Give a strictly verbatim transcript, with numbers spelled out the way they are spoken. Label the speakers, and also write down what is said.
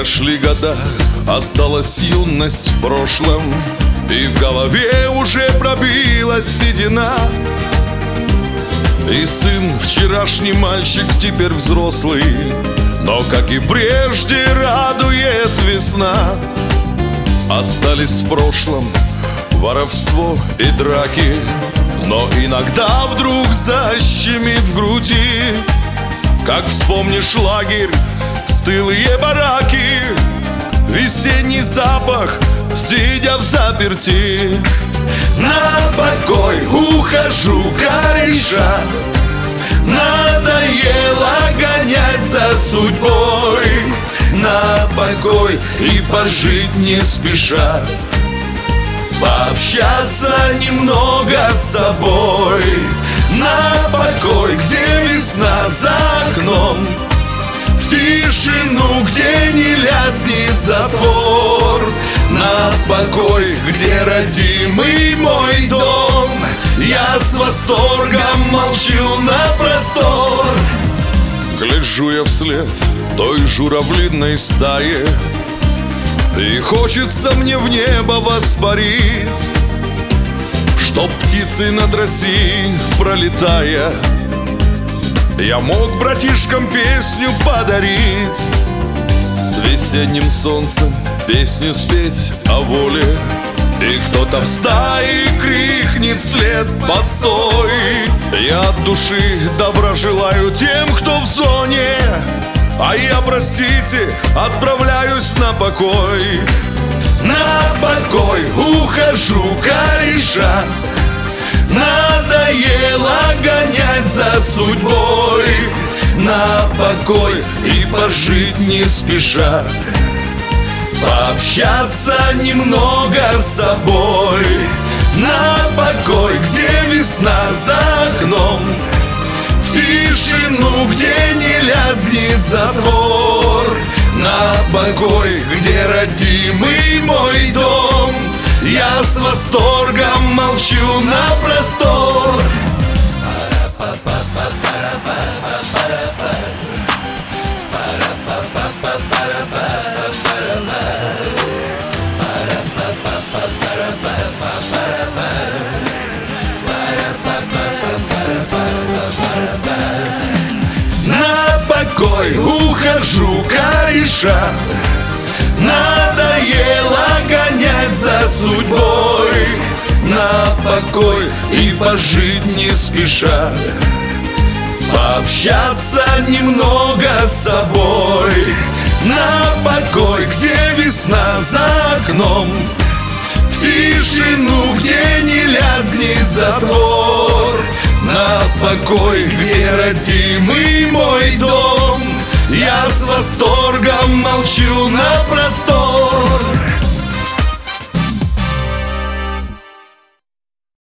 Speaker 1: Прошли года, осталась юность в прошлом, и в голове уже пробилась седина. И сын, вчерашний мальчик, теперь взрослый, но, как и прежде, радует весна. Остались в прошлом воровство и драки, но иногда вдруг защемит в груди. Как вспомнишь лагерь, стылые бараки, весенний запах, сидя в заперти. На покой ухожу, кореша, надоело гонять за судьбой. На покой и пожить не спеша, пообщаться немного с собой. На покой, где весна за окном, в тишину, где не лязнет затвор. На покой, где родимый мой дом, я с восторгом молчу на простор. Гляжу я вслед той журавлиной стае, и хочется мне в небо воспарить, чтоб птицы над Россией пролетая, я мог братишкам песню подарить. С весенним солнцем песню спеть о воле, и кто-то в стае крикнет вслед: постой! Я от души добра желаю тем, кто в зоне, а я, простите, отправляюсь на покой. На покой ухожу, кореша, надоело гонять за судьбой. На покой и пожить не спеша, пообщаться немного с собой. На покой, где весна за окном, в тишину, где не лязнет затвор. На покой, где родимый мой дом, я с восторгом молчу на простор. На покой ухожу, кореша, надоело гонять за судьбой. На покой и пожить не спеша, пообщаться немного с собой. На покой, где весна за окном, в тишину, где не лязнет затвор. На покой, где родимый мой дом, я с восторгом молчу на простор.